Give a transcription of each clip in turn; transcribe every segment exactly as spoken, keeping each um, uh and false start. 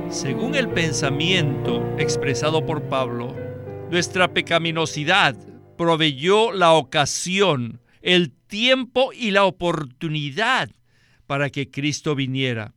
Según el pensamiento expresado por Pablo, nuestra pecaminosidad proveyó la ocasión, el tiempo y la oportunidad para que Cristo viniera.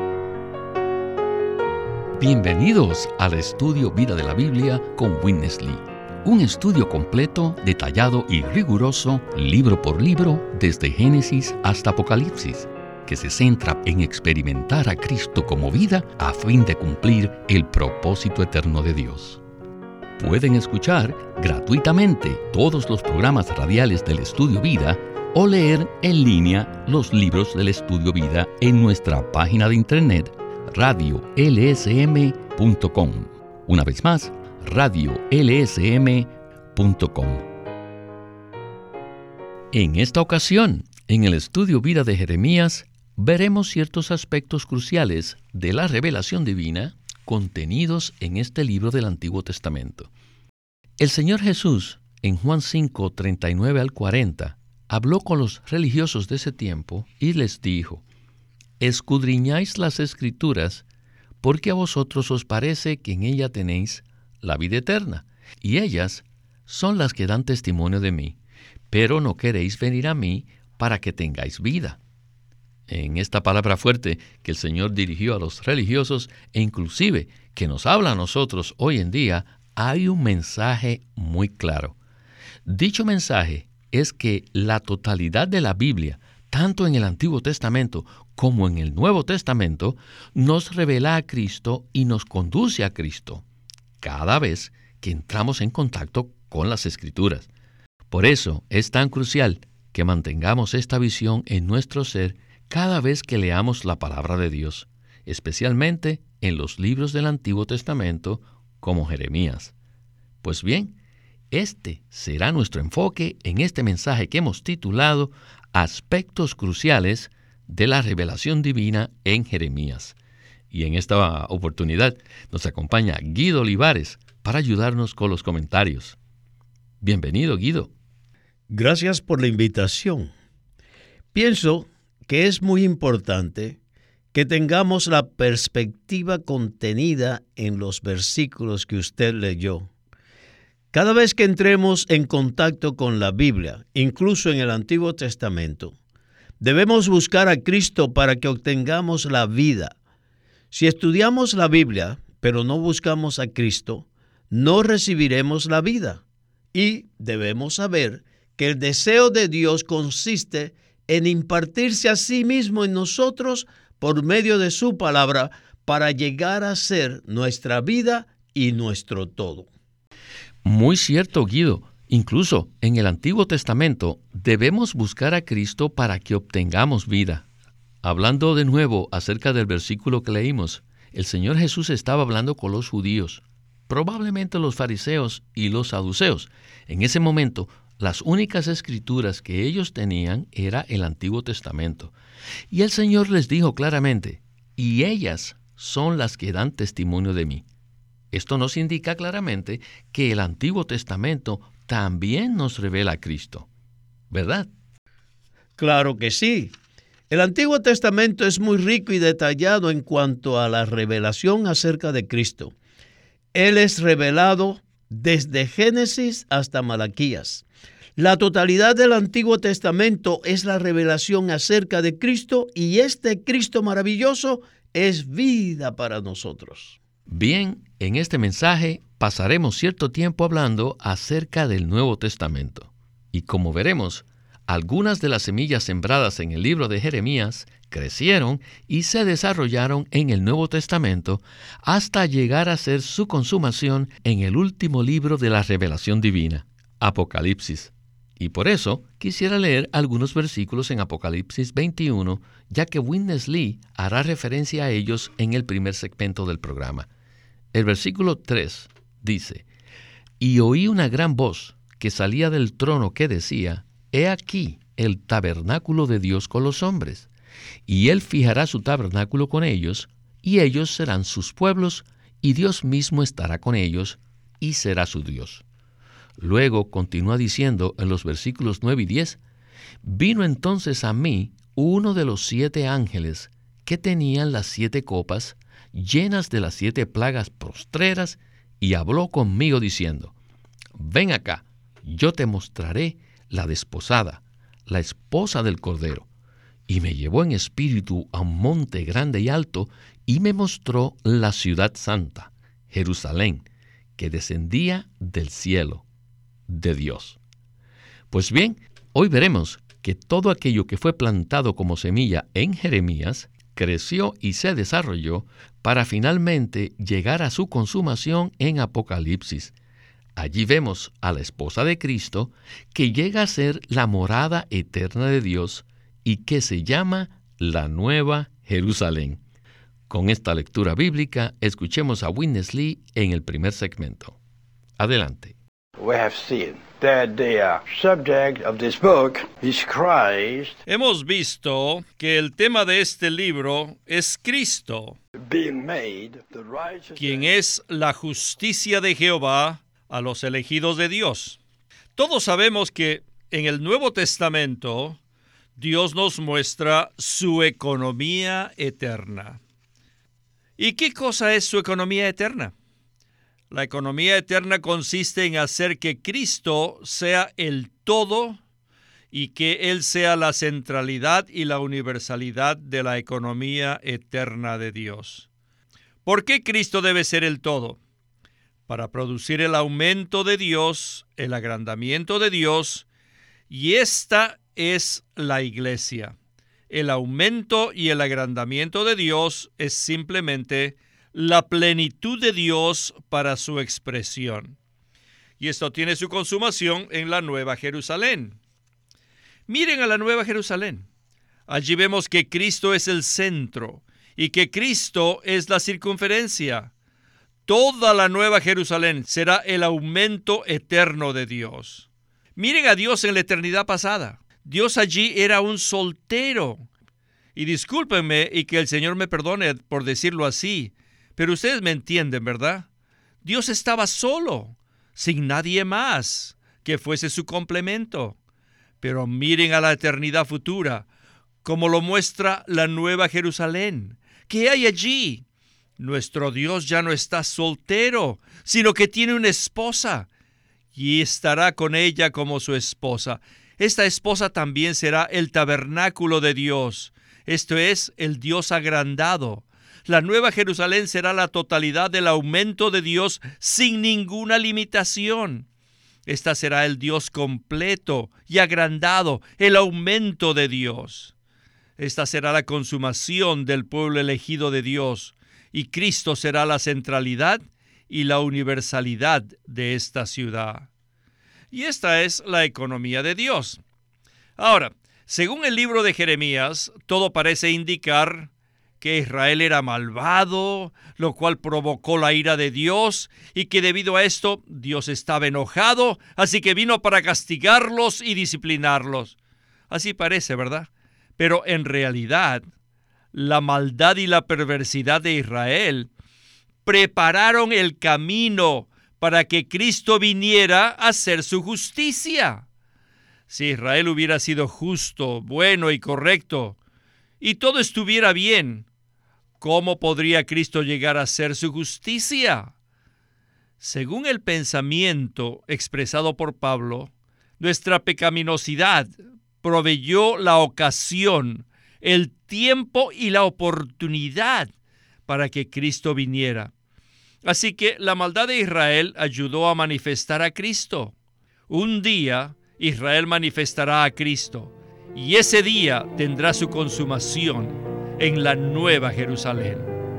Bienvenidos al estudio Vida de la Biblia con Witness Lee. Un estudio completo, detallado y riguroso, libro por libro, desde Génesis hasta Apocalipsis, que se centra en experimentar a Cristo como vida a fin de cumplir el propósito eterno de Dios. Pueden escuchar gratuitamente todos los programas radiales del Estudio Vida o leer en línea los libros del Estudio Vida en nuestra página de internet radio l s m punto com. Una vez más, radio l s m punto com. En esta ocasión, en el Estudio Vida de Jeremías, veremos ciertos aspectos cruciales de la revelación divina contenidos en este libro del Antiguo Testamento. El Señor Jesús, en Juan cinco, treinta y nueve al cuarenta, habló con los religiosos de ese tiempo y les dijo: «Escudriñáis las Escrituras, porque a vosotros os parece que en ella tenéis la vida eterna, y ellas son las que dan testimonio de mí, pero no queréis venir a mí para que tengáis vida». En esta palabra fuerte que el Señor dirigió a los religiosos e inclusive que nos habla a nosotros hoy en día, hay un mensaje muy claro. Dicho mensaje es que la totalidad de la Biblia, tanto en el Antiguo Testamento como en el Nuevo Testamento, nos revela a Cristo y nos conduce a Cristo cada vez que entramos en contacto con las Escrituras. Por eso es tan crucial que mantengamos esta visión en nuestro ser cada vez que leamos la palabra de Dios, especialmente en los libros del Antiguo Testamento como Jeremías. Pues bien, este será nuestro enfoque en este mensaje que hemos titulado Aspectos cruciales de la revelación divina en Jeremías. Y en esta oportunidad nos acompaña Guido Olivares para ayudarnos con los comentarios. Bienvenido, Guido. Gracias por la invitación. Pienso que es muy importante que tengamos la perspectiva contenida en los versículos que usted leyó. Cada vez que entremos en contacto con la Biblia, incluso en el Antiguo Testamento, debemos buscar a Cristo para que obtengamos la vida. Si estudiamos la Biblia, pero no buscamos a Cristo, no recibiremos la vida. Y debemos saber que el deseo de Dios consiste en impartirse a sí mismo en nosotros por medio de su palabra para llegar a ser nuestra vida y nuestro todo. Muy cierto, Guido. Incluso en el Antiguo Testamento debemos buscar a Cristo para que obtengamos vida. Hablando de nuevo acerca del versículo que leímos, el Señor Jesús estaba hablando con los judíos, probablemente los fariseos y los saduceos. En ese momento, las únicas escrituras que ellos tenían era el Antiguo Testamento. Y el Señor les dijo claramente: «Y ellas son las que dan testimonio de mí». Esto nos indica claramente que el Antiguo Testamento también nos revela a Cristo, ¿verdad? Claro que sí. El Antiguo Testamento es muy rico y detallado en cuanto a la revelación acerca de Cristo. Él es revelado desde Génesis hasta Malaquías. La totalidad del Antiguo Testamento es la revelación acerca de Cristo, y este Cristo maravilloso es vida para nosotros. Bien, en este mensaje pasaremos cierto tiempo hablando acerca del Nuevo Testamento. Y como veremos, algunas de las semillas sembradas en el libro de Jeremías crecieron y se desarrollaron en el Nuevo Testamento hasta llegar a ser su consumación en el último libro de la revelación divina, Apocalipsis. Y por eso quisiera leer algunos versículos en Apocalipsis veintiuno, ya que Witness Lee hará referencia a ellos en el primer segmento del programa. El versículo tres dice: «Y oí una gran voz que salía del trono que decía: He aquí el tabernáculo de Dios con los hombres, y Él fijará su tabernáculo con ellos, y ellos serán sus pueblos, y Dios mismo estará con ellos, y será su Dios». Luego continúa diciendo en los versículos nueve y diez, «Vino entonces a mí uno de los siete ángeles que tenían las siete copas, llenas de las siete plagas postreras, y habló conmigo diciendo: ven acá, yo te mostraré la desposada, la esposa del Cordero. Y me llevó en espíritu a un monte grande y alto, y me mostró la ciudad santa, Jerusalén, que descendía del cielo de Dios. Pues bien, hoy veremos que todo aquello que fue plantado como semilla en Jeremías creció y se desarrolló para finalmente llegar a su consumación en Apocalipsis. Allí vemos a la esposa de Cristo, que llega a ser la morada eterna de Dios y que se llama la Nueva Jerusalén. Con esta lectura bíblica, escuchemos a Witness Lee en el primer segmento. Adelante. We have seen that the uh, subject of this book is Christ. Hemos visto que el tema de este libro es Cristo, Being made the righteousness. quien es la justicia de Jehová a los elegidos de Dios. Todos sabemos que en el Nuevo Testamento Dios nos muestra su economía eterna. ¿Y qué cosa es su economía eterna? La economía eterna consiste en hacer que Cristo sea el todo y que Él sea la centralidad y la universalidad de la economía eterna de Dios. ¿Por qué Cristo debe ser el todo? Para producir el aumento de Dios, el agrandamiento de Dios, y esta es la iglesia. El aumento y el agrandamiento de Dios es simplemente la plenitud de Dios para su expresión. Y esto tiene su consumación en la Nueva Jerusalén. Miren a la Nueva Jerusalén. Allí vemos que Cristo es el centro y que Cristo es la circunferencia. Toda la Nueva Jerusalén será el aumento eterno de Dios. Miren a Dios en la eternidad pasada. Dios allí era un soltero. Y discúlpenme y que el Señor me perdone por decirlo así, pero ustedes me entienden, ¿verdad? Dios estaba solo, sin nadie más que fuese su complemento. Pero miren a la eternidad futura, como lo muestra la Nueva Jerusalén. ¿Qué hay allí? Nuestro Dios ya no está soltero, sino que tiene una esposa y estará con ella como su esposa. Esta esposa también será el tabernáculo de Dios. Esto es, el Dios agrandado. La Nueva Jerusalén será la totalidad del aumento de Dios sin ninguna limitación. Esta será el Dios completo y agrandado, el aumento de Dios. Esta será la consumación del pueblo elegido de Dios, y Cristo será la centralidad y la universalidad de esta ciudad. Y esta es la economía de Dios. Ahora, según el libro de Jeremías, todo parece indicar que Israel era malvado, lo cual provocó la ira de Dios, y que debido a esto Dios estaba enojado, así que vino para castigarlos y disciplinarlos. Así parece, ¿verdad? Pero en realidad, la maldad y la perversidad de Israel prepararon el camino para que Cristo viniera a hacer su justicia. Si Israel hubiera sido justo, bueno y correcto, y todo estuviera bien, ¿cómo podría Cristo llegar a hacer su justicia? Según el pensamiento expresado por Pablo, nuestra pecaminosidad proveyó la ocasión, el tiempo y la oportunidad para que Cristo viniera. Así que la maldad de Israel ayudó a manifestar a Cristo. Un día Israel manifestará a Cristo, y ese día tendrá su consumación en la Nueva Jerusalén.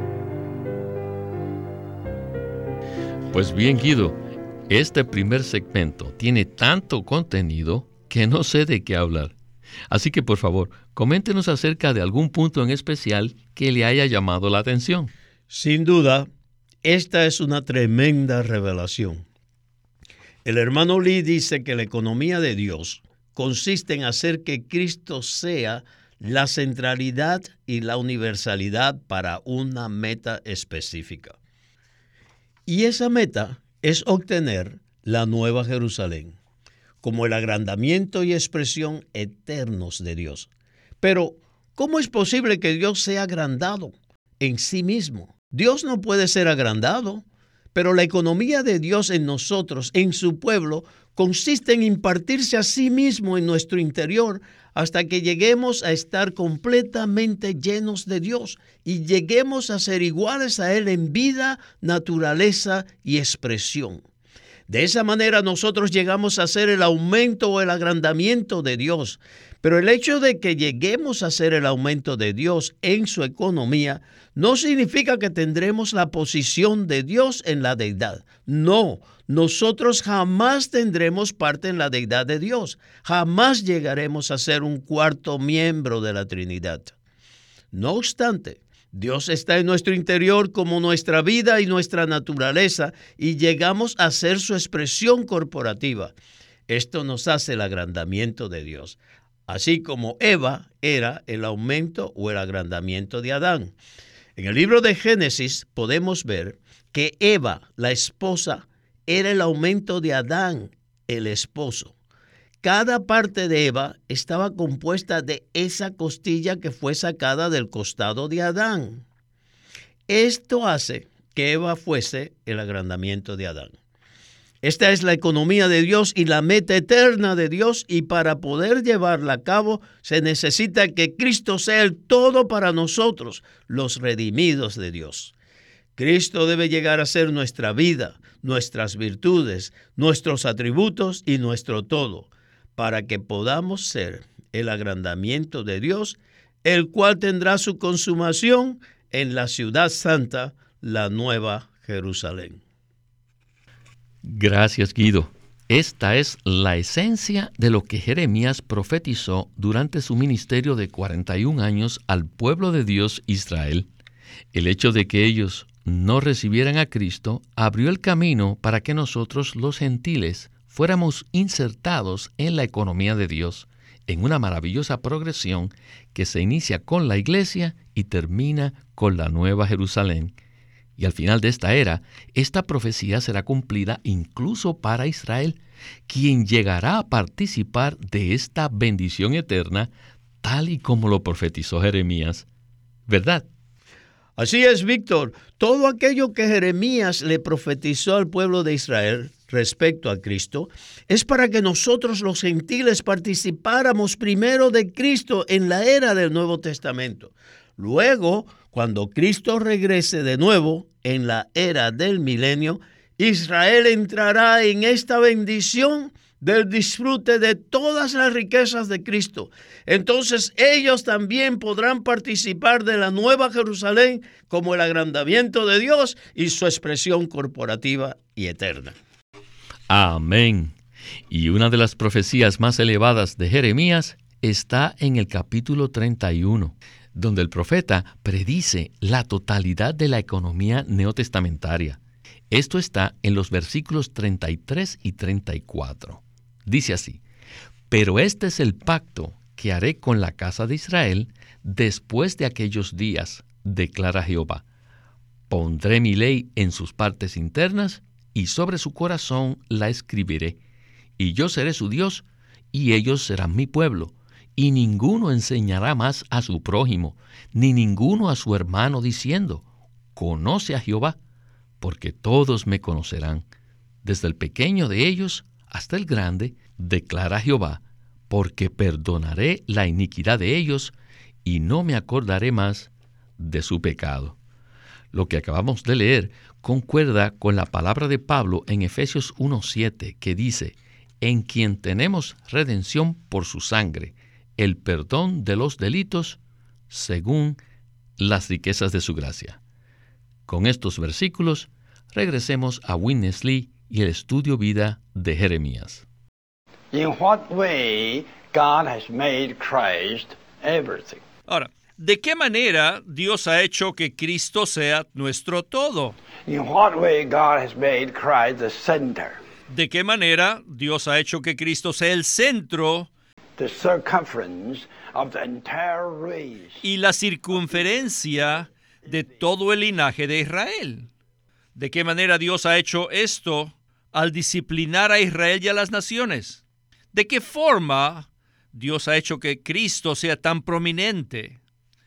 Pues bien, Guido, este primer segmento tiene tanto contenido que no sé de qué hablar. Así que, por favor, coméntenos acerca de algún punto en especial que le haya llamado la atención. Sin duda, esta es una tremenda revelación. El hermano Lee dice que la economía de Dios consiste en hacer que Cristo sea la centralidad y la universalidad para una meta específica. Y esa meta es obtener la Nueva Jerusalén, como el agrandamiento y expresión eternos de Dios. Pero, ¿cómo es posible que Dios sea agrandado en sí mismo? Dios no puede ser agrandado, pero la economía de Dios en nosotros, en su pueblo, consiste en impartirse a sí mismo en nuestro interior hasta que lleguemos a estar completamente llenos de Dios y lleguemos a ser iguales a Él en vida, naturaleza y expresión. De esa manera nosotros llegamos a ser el aumento o el agrandamiento de Dios. Pero el hecho de que lleguemos a ser el aumento de Dios en su economía no significa que tendremos la posición de Dios en la deidad. No, nosotros jamás tendremos parte en la deidad de Dios. Jamás llegaremos a ser un cuarto miembro de la Trinidad. No obstante, Dios está en nuestro interior como nuestra vida y nuestra naturaleza y llegamos a ser su expresión corporativa. Esto nos hace el agrandamiento de Dios, así como Eva era el aumento o el agrandamiento de Adán. En el libro de Génesis podemos ver que Eva, la esposa, era el aumento de Adán, el esposo. Cada parte de Eva estaba compuesta de esa costilla que fue sacada del costado de Adán. Esto hace que Eva fuese el agrandamiento de Adán. Esta es la economía de Dios y la meta eterna de Dios, y para poder llevarla a cabo se necesita que Cristo sea el todo para nosotros, los redimidos de Dios. Cristo debe llegar a ser nuestra vida, nuestras virtudes, nuestros atributos y nuestro todo, para que podamos ser el agrandamiento de Dios, el cual tendrá su consumación en la ciudad santa, la Nueva Jerusalén. Gracias, Guido. Esta es la esencia de lo que Jeremías profetizó durante su ministerio de cuarenta y un años al pueblo de Dios Israel. El hecho de que ellos no recibieran a Cristo abrió el camino para que nosotros, los gentiles, fuéramos insertados en la economía de Dios, en una maravillosa progresión que se inicia con la iglesia y termina con la Nueva Jerusalén. Y al final de esta era, esta profecía será cumplida incluso para Israel, quien llegará a participar de esta bendición eterna, tal y como lo profetizó Jeremías. ¿Verdad? Así es, Víctor. Todo aquello que Jeremías le profetizó al pueblo de Israel respecto a Cristo es para que nosotros los gentiles participáramos primero de Cristo en la era del Nuevo Testamento. Luego, cuando Cristo regrese de nuevo en la era del milenio, Israel entrará en esta bendición del disfrute de todas las riquezas de Cristo. Entonces ellos también podrán participar de la Nueva Jerusalén como el agrandamiento de Dios y su expresión corporativa y eterna. Amén. Y una de las profecías más elevadas de Jeremías está en el capítulo treinta y uno, donde el profeta predice la totalidad de la economía neotestamentaria. Esto está en los versículos treinta y tres y treinta y cuatro. Dice así: «Pero este es el pacto que haré con la casa de Israel después de aquellos días, declara Jehová. Pondré mi ley en sus partes internas y sobre su corazón la escribiré. Y yo seré su Dios, y ellos serán mi pueblo. Y ninguno enseñará más a su prójimo, ni ninguno a su hermano, diciendo: conoce a Jehová, porque todos me conocerán, desde el pequeño de ellos hasta el grande, declara Jehová, porque perdonaré la iniquidad de ellos, y no me acordaré más de su pecado». Lo que acabamos de leer concuerda con la palabra de Pablo en Efesios uno siete, que dice: «En quien tenemos redención por su sangre, el perdón de los delitos, según las riquezas de su gracia». Con estos versículos, regresemos a Witness Lee y el estudio vida de Jeremías. In what way God has made Christ everything? Ahora, ¿de qué manera Dios ha hecho que Cristo sea nuestro todo? In what way God has made Christ the center, ¿De qué manera Dios ha hecho que Cristo sea el centro the circumference of the entire race? y la circunferencia de todo el linaje de Israel? ¿De qué manera Dios ha hecho esto al disciplinar a Israel y a las naciones? ¿De qué forma Dios ha hecho que Cristo sea tan prominente?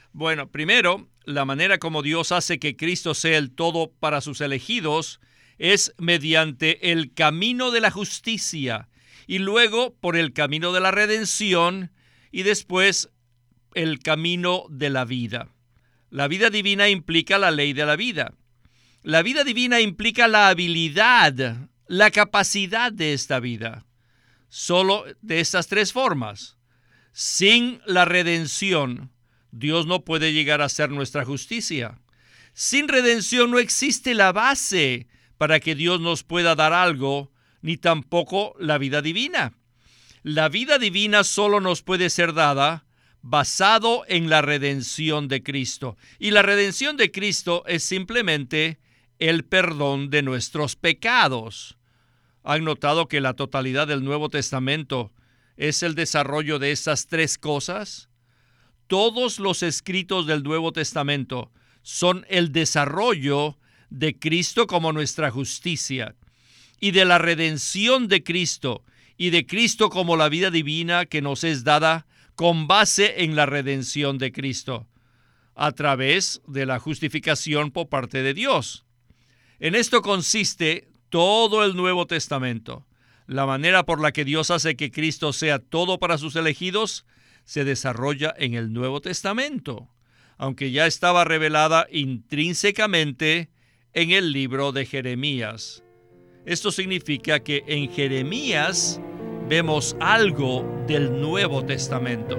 Bueno, primero, la manera como Dios hace que Cristo sea el todo para sus elegidos es mediante el camino de la justicia y luego por el camino de la redención y después el camino de la vida. La vida divina implica la ley de la vida. La vida divina implica la habilidad, la capacidad de esta vida. Solo de estas tres formas. Sin la redención, Dios no puede llegar a ser nuestra justicia. Sin redención no existe la base para que Dios nos pueda dar algo, ni tampoco la vida divina. La vida divina solo nos puede ser dada basado en la redención de Cristo. Y la redención de Cristo es simplemente el perdón de nuestros pecados. ¿Han notado que la totalidad del Nuevo Testamento es el desarrollo de estas tres cosas? Todos los escritos del Nuevo Testamento son el desarrollo de Cristo como nuestra justicia y de la redención de Cristo y de Cristo como la vida divina que nos es dada con base en la redención de Cristo, a través de la justificación por parte de Dios. En esto consiste todo el Nuevo Testamento. La manera por la que Dios hace que Cristo sea todo para sus elegidos se desarrolla en el Nuevo Testamento, aunque ya estaba revelada intrínsecamente en el libro de Jeremías. Esto significa que en Jeremías vemos algo del Nuevo Testamento.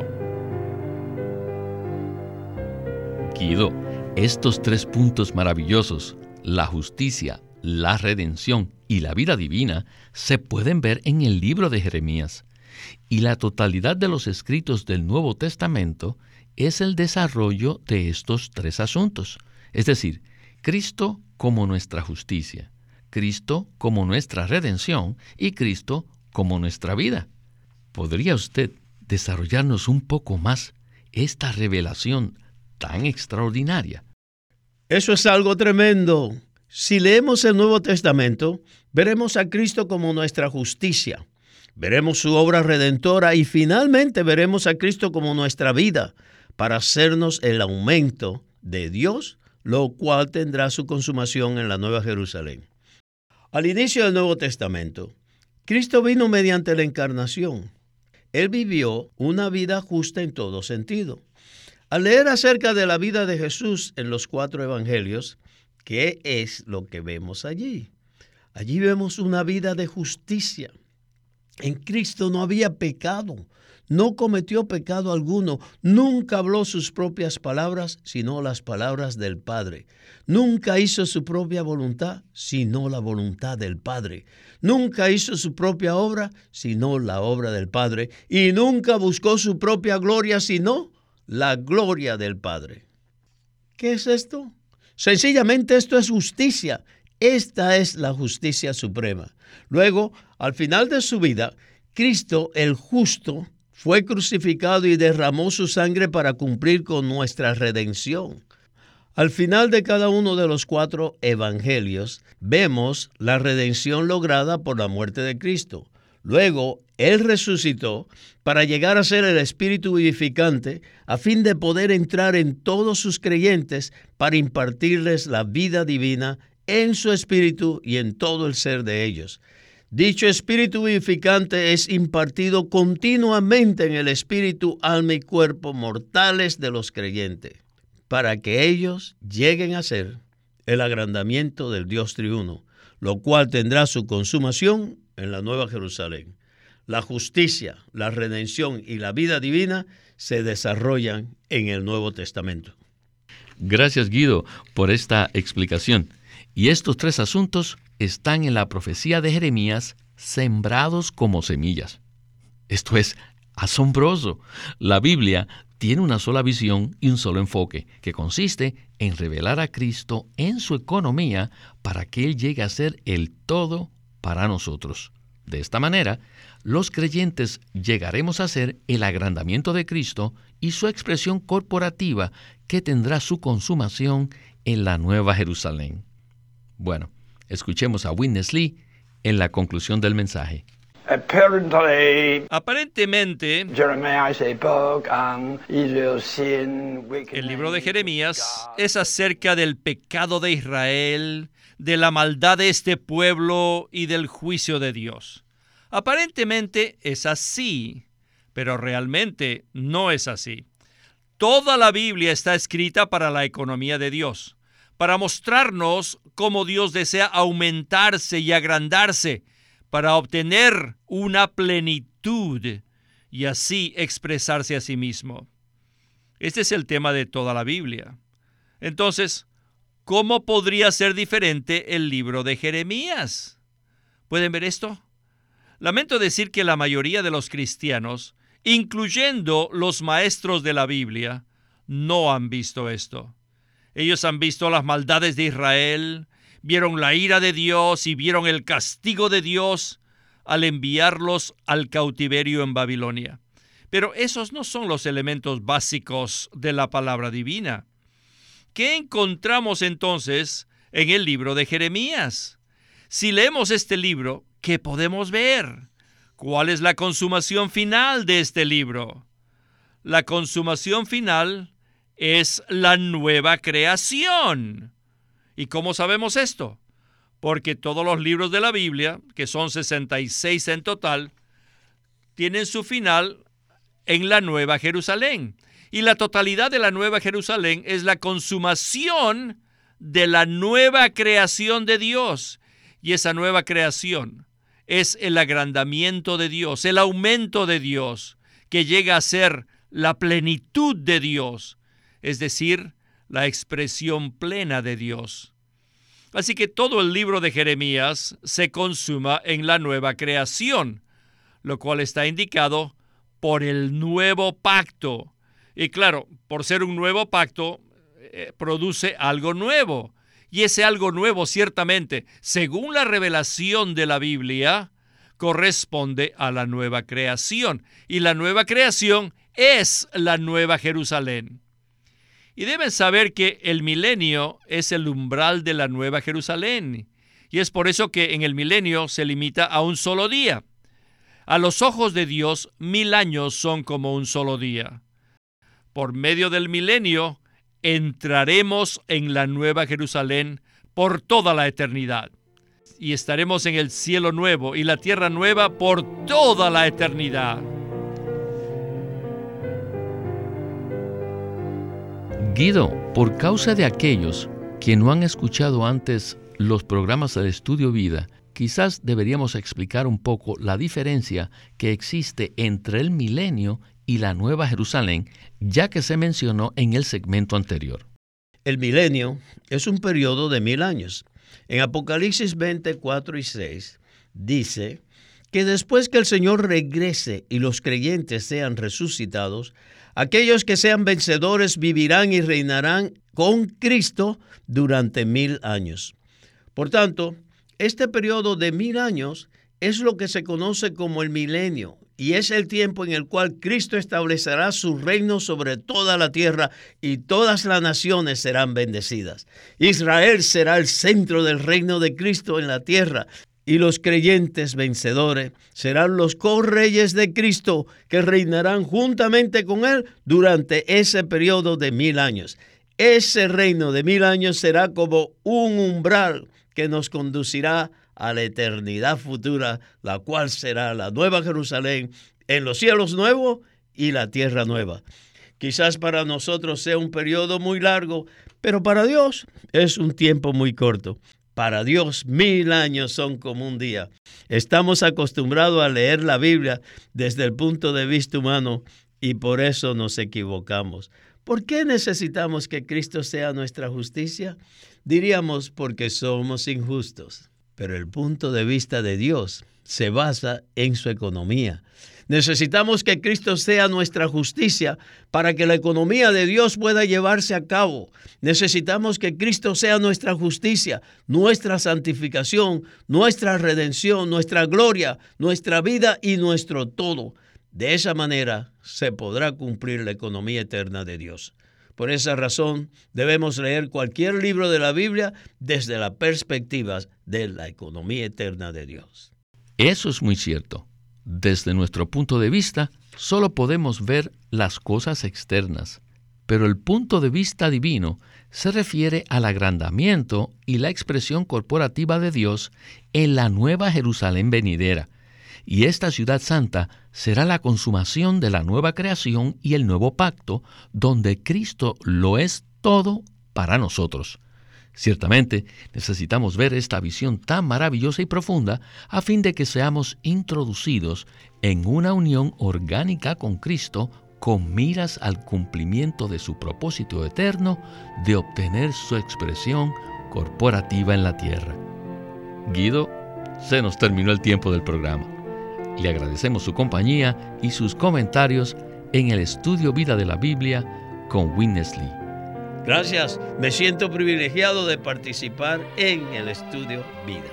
Guido, estos tres puntos maravillosos, la justicia, la redención y la vida divina, se pueden ver en el libro de Jeremías. Y la totalidad de los escritos del Nuevo Testamento es el desarrollo de estos tres asuntos. Es decir, Cristo como nuestra justicia, Cristo como nuestra redención y Cristo como nuestra vida. ¿Podría usted desarrollarnos un poco más esta revelación tan extraordinaria? Eso es algo tremendo. Si leemos el Nuevo Testamento, veremos a Cristo como nuestra justicia. Veremos su obra redentora y finalmente veremos a Cristo como nuestra vida para hacernos el aumento de Dios, lo cual tendrá su consumación en la Nueva Jerusalén. Al inicio del Nuevo Testamento, Cristo vino mediante la encarnación. Él vivió una vida justa en todo sentido. Al leer acerca de la vida de Jesús en los cuatro evangelios, ¿qué es lo que vemos allí? Allí vemos una vida de justicia. En Cristo no había pecado, no cometió pecado alguno, nunca habló sus propias palabras, sino las palabras del Padre. Nunca hizo su propia voluntad, sino la voluntad del Padre. Nunca hizo su propia obra, sino la obra del Padre. Y nunca buscó su propia gloria, sino la gloria del Padre. ¿Qué es esto? Sencillamente esto es justicia. Esta es la justicia suprema. Luego, al final de su vida, Cristo, el justo, fue crucificado y derramó su sangre para cumplir con nuestra redención. Al final de cada uno de los cuatro evangelios, vemos la redención lograda por la muerte de Cristo. Luego, Él resucitó para llegar a ser el Espíritu vivificante a fin de poder entrar en todos sus creyentes para impartirles la vida divina en su espíritu y en todo el ser de ellos. Dicho espíritu vivificante es impartido continuamente en el espíritu, alma y cuerpo mortales de los creyentes, para que ellos lleguen a ser el agrandamiento del Dios triuno, lo cual tendrá su consumación en la Nueva Jerusalén. La justicia, la redención y la vida divina se desarrollan en el Nuevo Testamento. Gracias, Guido, por esta explicación. Y estos tres asuntos están en la profecía de Jeremías sembrados como semillas. Esto es asombroso. La Biblia tiene una sola visión y un solo enfoque, que consiste en revelar a Cristo en su economía para que Él llegue a ser el todo para nosotros. De esta manera, los creyentes llegaremos a ser el agrandamiento de Cristo y su expresión corporativa que tendrá su consumación en la Nueva Jerusalén. Bueno, escuchemos a Witness Lee en la conclusión del mensaje. Apparently, Aparentemente, Jeremiah is a book on Israel's sin, wickedness. el libro de Jeremías es acerca del pecado de Israel, de la maldad de este pueblo y del juicio de Dios. Aparentemente es así, pero realmente no es así. Toda la Biblia está escrita para la economía de Dios, para mostrarnos cómo Dios desea aumentarse y agrandarse para obtener una plenitud y así expresarse a sí mismo. Este es el tema de toda la Biblia. Entonces, ¿cómo podría ser diferente el libro de Jeremías? ¿Pueden ver esto? Lamento decir que la mayoría de los cristianos, incluyendo los maestros de la Biblia, no han visto esto. Ellos han visto las maldades de Israel, vieron la ira de Dios y vieron el castigo de Dios al enviarlos al cautiverio en Babilonia. Pero esos no son los elementos básicos de la palabra divina. ¿Qué encontramos entonces en el libro de Jeremías? Si leemos este libro, ¿qué podemos ver? ¿Cuál es la consumación final de este libro? La consumación final es la nueva creación. ¿Y cómo sabemos esto? Porque todos los libros de la Biblia, que son sesenta y seis en total, tienen su final en la Nueva Jerusalén. Y la totalidad de la Nueva Jerusalén es la consumación de la nueva creación de Dios. Y esa nueva creación es el agrandamiento de Dios, el aumento de Dios, que llega a ser la plenitud de Dios, es decir, la expresión plena de Dios. Así que todo el libro de Jeremías se consuma en la nueva creación, lo cual está indicado por el nuevo pacto. Y claro, por ser un nuevo pacto, eh, produce algo nuevo. Y ese algo nuevo, ciertamente, según la revelación de la Biblia, corresponde a la nueva creación. Y la nueva creación es la Nueva Jerusalén. Y deben saber que el milenio es el umbral de la Nueva Jerusalén. Y es por eso que en el milenio se limita a un solo día. A los ojos de Dios, mil años son como un solo día. Por medio del milenio, entraremos en la Nueva Jerusalén por toda la eternidad. Y estaremos en el cielo nuevo y la tierra nueva por toda la eternidad. Guido, por causa de aquellos que no han escuchado antes los programas del Estudio Vida, quizás deberíamos explicar un poco la diferencia que existe entre el milenio y la Nueva Jerusalén, ya que se mencionó en el segmento anterior. El milenio es un periodo de mil años. En Apocalipsis veinte, cuatro y seis dice que después que el Señor regrese y los creyentes sean resucitados, aquellos que sean vencedores vivirán y reinarán con Cristo durante mil años. Por tanto, este periodo de mil años es lo que se conoce como el milenio, y es el tiempo en el cual Cristo establecerá su reino sobre toda la tierra y todas las naciones serán bendecidas. Israel será el centro del reino de Cristo en la tierra, y los creyentes vencedores serán los correyes de Cristo que reinarán juntamente con Él durante ese periodo de mil años. Ese reino de mil años será como un umbral que nos conducirá a la eternidad futura, la cual será la Nueva Jerusalén en los cielos nuevos y la tierra nueva. Quizás para nosotros sea un periodo muy largo, pero para Dios es un tiempo muy corto. Para Dios, mil años son como un día. Estamos acostumbrados a leer la Biblia desde el punto de vista humano y por eso nos equivocamos. ¿Por qué necesitamos que Cristo sea nuestra justicia? Diríamos porque somos injustos. Pero el punto de vista de Dios se basa en su economía. Necesitamos que Cristo sea nuestra justicia para que la economía de Dios pueda llevarse a cabo. Necesitamos que Cristo sea nuestra justicia, nuestra santificación, nuestra redención, nuestra gloria, nuestra vida y nuestro todo. De esa manera se podrá cumplir la economía eterna de Dios. Por esa razón, debemos leer cualquier libro de la Biblia desde la perspectiva de la economía eterna de Dios. Eso es muy cierto. Desde nuestro punto de vista, solo podemos ver las cosas externas, pero el punto de vista divino se refiere al agrandamiento y la expresión corporativa de Dios en la nueva Jerusalén venidera, y esta ciudad santa será la consumación de la nueva creación y el nuevo pacto, donde Cristo lo es todo para nosotros. Ciertamente, necesitamos ver esta visión tan maravillosa y profunda a fin de que seamos introducidos en una unión orgánica con Cristo con miras al cumplimiento de su propósito eterno de obtener su expresión corporativa en la tierra. Guido, se nos terminó el tiempo del programa. Le agradecemos su compañía y sus comentarios en el estudio Vida de la Biblia con Witness Lee. Gracias, me siento privilegiado de participar en el estudio Vida.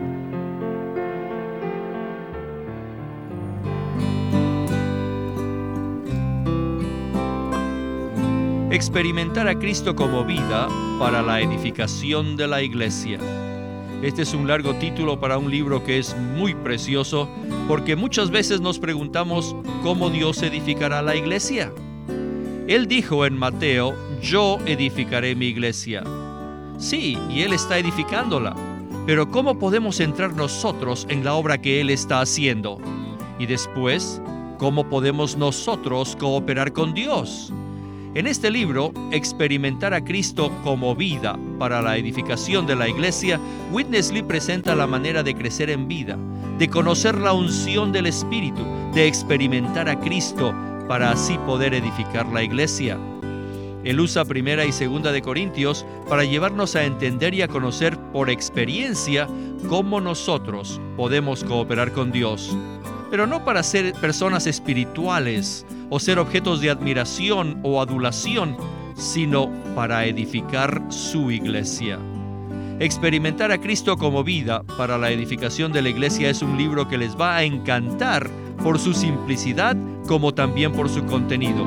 Experimentar a Cristo como vida para la edificación de la iglesia. Este es un largo título para un libro que es muy precioso, porque muchas veces nos preguntamos cómo Dios edificará la iglesia. Él dijo en Mateo: yo edificaré mi iglesia. Sí, y Él está edificándola. Pero ¿cómo podemos entrar nosotros en la obra que Él está haciendo? Y después, ¿cómo podemos nosotros cooperar con Dios? En este libro, Experimentar a Cristo como vida para la edificación de la iglesia, Witness Lee presenta la manera de crecer en vida, de conocer la unción del Espíritu, de experimentar a Cristo para así poder edificar la iglesia. Él usa Primera y Segunda de Corintios para llevarnos a entender y a conocer por experiencia cómo nosotros podemos cooperar con Dios, pero no para ser personas espirituales o ser objetos de admiración o adulación, sino para edificar su iglesia. Experimentar a Cristo como vida para la edificación de la iglesia es un libro que les va a encantar por su simplicidad como también por su contenido.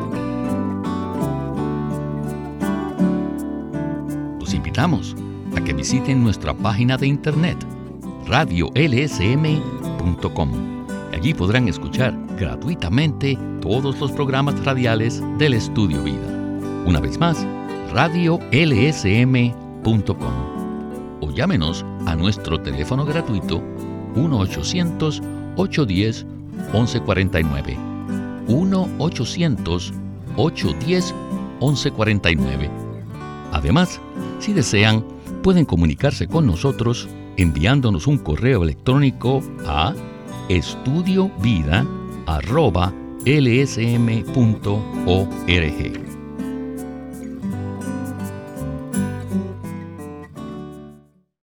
Los invitamos a que visiten nuestra página de internet radio l s m punto com. Allí podrán escuchar gratuitamente todos los programas radiales del Estudio Vida. Una vez más, radio l s m punto com. O llámenos a nuestro teléfono gratuito uno ochocientos, ochocientos diez, once cuarenta y nueve. uno ochocientos, ochocientos diez, once cuarenta y nueve. Además, si desean, pueden comunicarse con nosotros enviándonos un correo electrónico a estudiovida arroba l s m punto org.